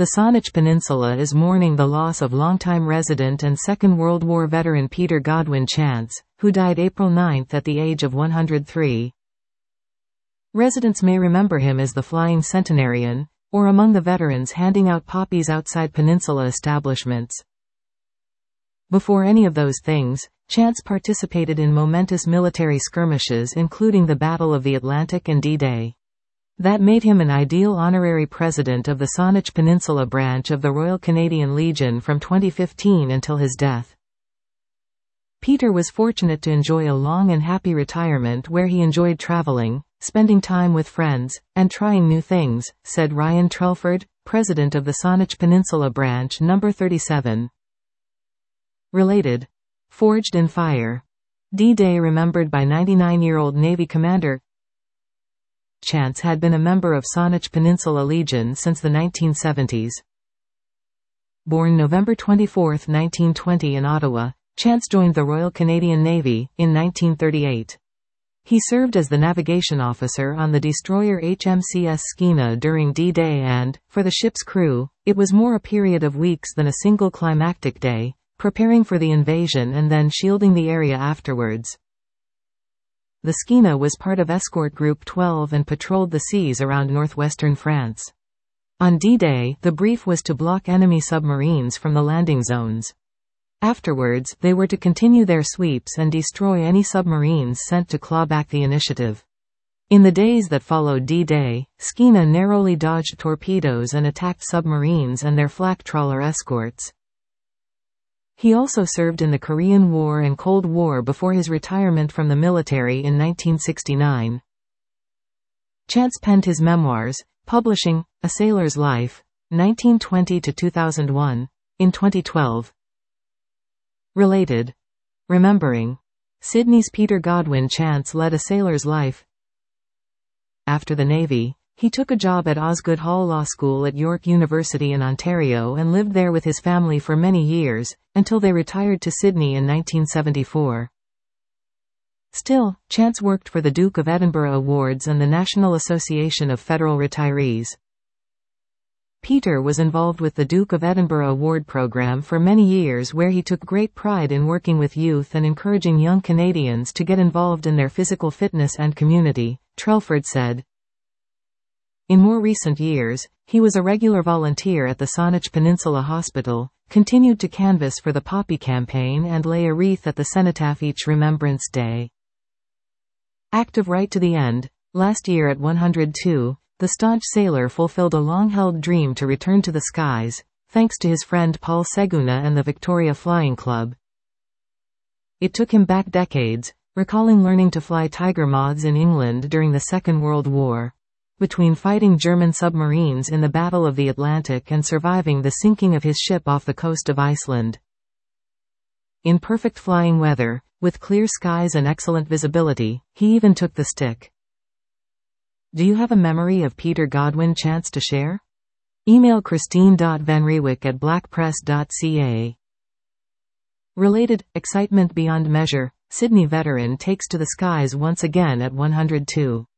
The Saanich Peninsula is mourning the loss of longtime resident and Second World War veteran Peter Godwin Chance, who died April 9 at the age of 103. Residents may remember him as the Flying Centenarian, or among the veterans handing out poppies outside peninsula establishments. Before any of those things, Chance participated in momentous military skirmishes including the Battle of the Atlantic and D-Day. That made him an ideal honorary president of the Saanich Peninsula branch of the Royal Canadian Legion from 2015 until his death. Peter was fortunate to enjoy a long and happy retirement where he enjoyed traveling, spending time with friends, and trying new things, said Ryan Trelford, president of the Saanich Peninsula branch No. 37. Related. Forged in Fire. D-Day remembered by 99-year-old Navy Commander Chance had been a member of Saanich Peninsula Legion since the 1970s. Born November 24, 1920 in Ottawa, Chance joined the Royal Canadian Navy in 1938. He served as the navigation officer on the destroyer HMCS Skeena during D-Day and, for the ship's crew, it was more a period of weeks than a single climactic day, preparing for the invasion and then shielding the area afterwards. The Skeena was part of Escort Group 12 and patrolled the seas around northwestern France. On D-Day, the brief was to block enemy submarines from the landing zones. Afterwards, they were to continue their sweeps and destroy any submarines sent to claw back the initiative. In the days that followed D-Day, Skeena narrowly dodged torpedoes and attacked submarines and their flak trawler escorts. He also served in the Korean War and Cold War before his retirement from the military in 1969. Chance penned his memoirs, publishing A Sailor's Life, 1920–2001, in 2012. Related. Remembering. Sydney's Peter Godwin Chance led a sailor's life. After the Navy, he took a job at Osgoode Hall Law School at York University in Ontario and lived there with his family for many years, until they retired to Sydney in 1974. Still, Chance worked for the Duke of Edinburgh Awards and the National Association of Federal Retirees. Peter was involved with the Duke of Edinburgh Award program for many years where he took great pride in working with youth and encouraging young Canadians to get involved in their physical fitness and community, Trelford said. In more recent years, he was a regular volunteer at the Saanich Peninsula Hospital, continued to canvass for the Poppy campaign and lay a wreath at the cenotaph each Remembrance Day. Active right to the end, last year at 102, the staunch sailor fulfilled a long-held dream to return to the skies, thanks to his friend Paul Seguna and the Victoria Flying Club. It took him back decades, recalling learning to fly Tiger moths in England during the Second World War. Between fighting German submarines in the Battle of the Atlantic and surviving the sinking of his ship off the coast of Iceland. In perfect flying weather, with clear skies and excellent visibility, he even took the stick. Do you have a memory of Peter Godwin Chance to share? Email christine.vanrewick@blackpress.ca. Related, excitement beyond measure, Sydney veteran takes to the skies once again at 102.